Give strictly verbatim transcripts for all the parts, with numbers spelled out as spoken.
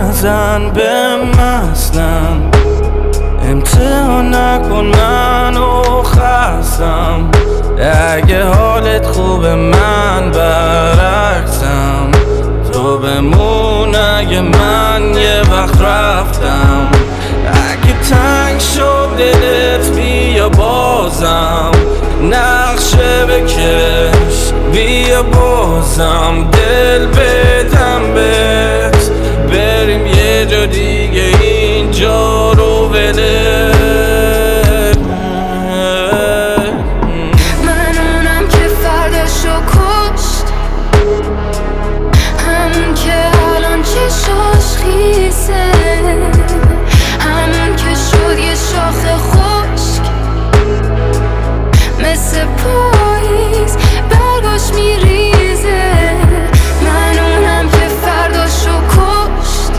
نزن به مستم، امتحان نکن منو خستم. اگه حالت خوبه من برعکسم، تو بمون اگه من یه وقت رفتم. اگه تنگ شد دلت بیا بازم، نقشه بکش بیا بازم. دل بدم بهت بریم یه جا دیگه، اینجا رو بده. من اونم که فرداشو کشت، همون که الان چشاش خیسه، همون که شد یه شاخ خشک مثل پاییز برگاش میریزه. من اونم که فرداشو کشت،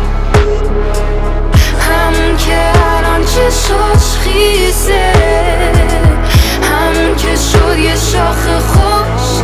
همون که الان چشاش خیسه، همون که شد یه شاخ خشک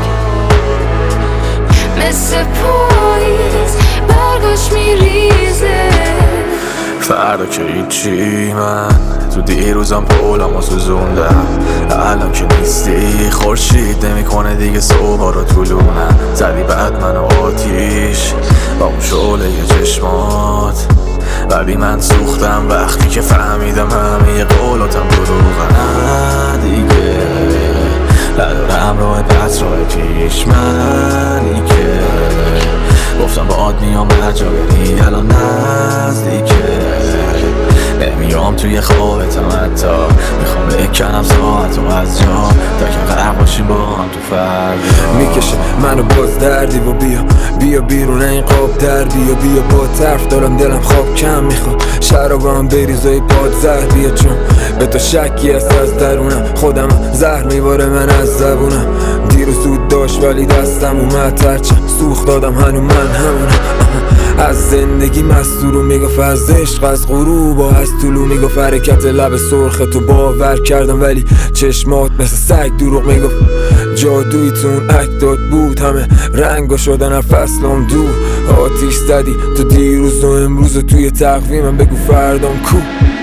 مثل پاییز برگاش میریزه. فردا که هیچی، من تو دیروزم پولمو سوزوندم. الان که نیستی خورشید نمیکنه دیگه صبح رو طولونم. زدی بعد منو آتیش با اون شعله چشمات، ولی من سوختم وقتی که فهمیدم همه قولاتم دروغن. دیگه ندارم راه دست راه پیش، منی که گفتم با میام هر جا بری الان نزدیکه. نمیام توی خوابتم حتی، میخوام بکنم ساعت و از جا تا که غرق باشیم با هم تو فردا. میکشه منو باز دردی و بیا بیا بیرون این قاب در بیا بیا با طرف دارم دلم خواب کم میخوام. شرابم بریز و ای پاد زهر بیا، چون به تو شکی هست از درونم. خودم زهر میباره من از زبونم. دیروز زود داشت ولی دستم اومد ترچم سوخت دادم هنو من همونم. از زندگی مستورو میگفت، از عشق از غروب و از طولو میگفت. حرکت لب سرخ تو باور کردم ولی چشمات مثل سگ دروغ میگفت. جادوی تو اون اکتات بود، همه رنگا شدن هر فصلم دور. آتیش زدی تو دیروز و امروز و توی تقویمم، بگو فردام کو.